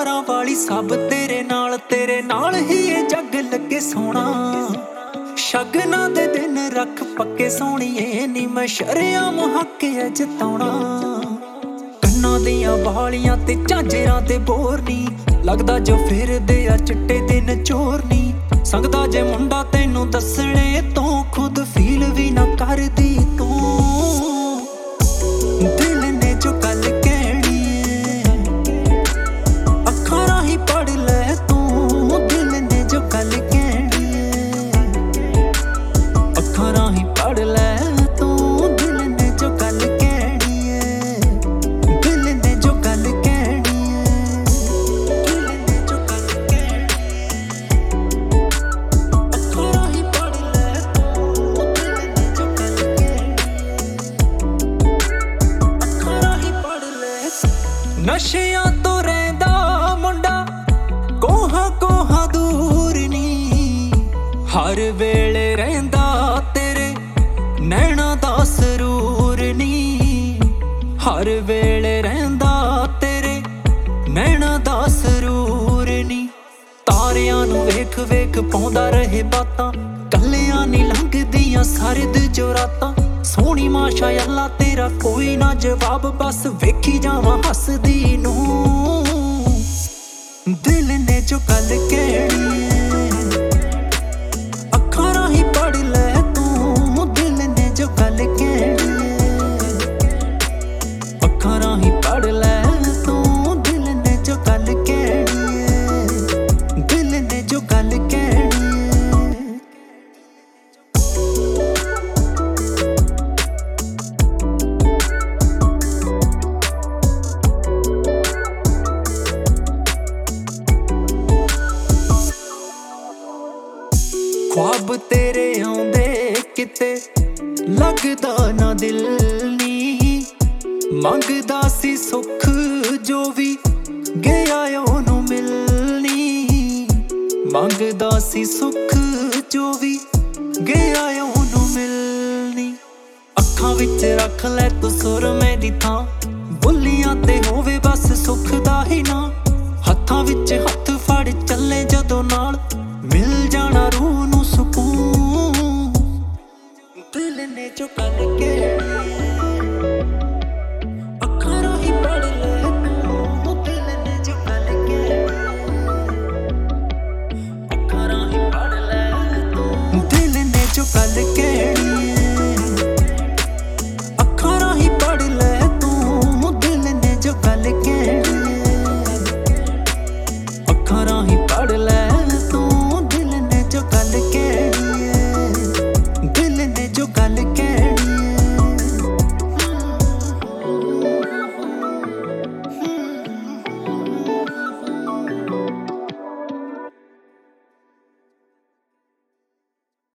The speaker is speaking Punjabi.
ਪਿਆਰਾਂ ਵਾਲੀ ਸਭ ਤੇਰੇ ਨਾਲ ਹੀ ਇਹ ਜੱਗ ਲੱਗੇ ਸੋਹਣਾ। ਸ਼ਗਨਾਂ ਦੇ ਦਿਨ ਰੱਖ ਪੱਕੇ ਸੋਹਣੀਏ ਨੀ ਮੈਂ ਸ਼ਰੇਆਮ ਹੱਕ ਐ ਜਤਾਉਣਾ। ਕੰਨਾਂ ਦੀਆਂ ਵਾਲੀਆਂ ਤੇ ਝਾਂਜਰਾਂ ਤੇ ਬੋਰ ਨੀ ਲੱਗਦਾ ਜੋ ਫਿਰਦੇ ਆ ਚਿੱਟੇ ਦਿਨ ਚੋਰ ਨੀ। ਸੰਗਦਾ ਜੇ ਮੁੰਡਾ ਤੈਨੂੰ ਦੱਸਣੇ ਤੋਂ ਖੁਦ ਫੀਲ ਵੀ ਨਾ ਕਰਦੀ ਤੂੰ। ਦਿਲ ਨੇ ਜੋ ਗੱਲ ਕਹਿਣੀ ਏ ਅੱਖਾਂ ਰਾਹੀਂ ਪੜ੍ਹ ਲੈ ਤੂੰ। ਦਿਲ ਨੇ ਜੋ ਗੱਲ ਕਹਿਣੀ ਏ ਅੱਖਾਂ ਰਾਹੀਂ ਪੜ੍ਹ ਲੈ ਤੂੰ। ਦਿਲ ਨੇ ਜੋ ਗੱਲ ਕਹਿਣੀ ਏ ਦਿਲ ਨੇ ਜੋ ਗੱਲ ਕਹਿਣੀ ਏ ਦਿਲ ਨੇ ਜੋ ਗੱਲ ਕਹਿਣੀ ਏ ਅੱਖਾਂ ਰਾਹੀਂ ਪੜ੍ਹ ਲੈ ਤੂੰ। ਦਿਲ ਨੇ ਜੋ ਗੱਲ ਕਹਿਣੀ ਅੱਖਾਂ ਰਾਹੀਂ ਪੜ੍ਹ ਲੈ। ਨਸ਼ਿਆਂ ਤੋਂ ਰਹਿੰਦਾ ਮੁੰਡਾ ਕੋਹਾਂ ਕੋਹਾਂ ਦੂਰ ਨੀ ਹਰ ਵੇਲੇ ਰਹਿੰਦਾ ਤੇਰੇ ਨੈਣਾ ਦਾ ਸਰੂਰ ਨੀ। ਹਰ ਵੇਲੇ ਰਹਿੰਦਾ ਤੇਰੇ ਨੈਣਾ ਦਾ ਸਰੂਰ ਨੀ। ਤਾਰਿਆਂ ਨੂੰ ਵੇਖ ਵੇਖ ਪਾਉਂਦਾ ਰਹੇ ਬਾਤਾਂ ਕੱਲਿਆਂ ਨੀ ਲੰਘਦੀਆਂ ਸਰਦ ਜੋ ਰਾਤਾਂ। ਸੋਹਣੀ ਮਾਸ਼ਾ ਅੱਲਾ ਤੇਰਾ ਕੋਈ ਨਾ ਜਵਾਬ ਬਸ ਵੇਖੀ ਜਾਵਾਂ ਹੱਸਦੀ ਨੂੰ। ਦਿਲ ਨੇ ਜੋ ਗੱਲ ਕਹਿਣੀ ਏ ਅੱਖਾਂ ਰਾਹੀਂ ਪੜ੍ਹ ਲੈ ਤੂੰ। ਦਿਲ ਨੇ ਜੋ ਗੱਲ ਕਹਿਣੀ ਏ ਅੱਖਾਂ ਰਾਹੀਂ ਪੜ੍ਹ ਲੈ ਤੂੰ। ਦਿਲ ਨੇ ਜੋ ਗੱਲ ਕਹਿਣੀ ਏ ਦਿਲ ਨੇ ਜੋ ਗੱਲ ਕਹਿਣੀ ਏ। ख्वाब तेरे आउंदे किते लगदा ना दिल नी। मंगदा सी सुख जो भी गया ओनू मिलनी। मंगदा सी सुख जो भी गया ओनू मिलनी। अखां विच रख लै तू सुरमे दी थां बुल्लियां ते होवे बस सुख दा ही ना। हत्थां विच हत्थ फड़ चले जदों नाल मिल जाना रूह नू सुकून। दिल ने जो गल कहनी अखां राहीं पढ़ ले तूं। दिल ने जो गल कहनी अखां राहीं पढ़ ले तूं। दिल ने जो गल कहनी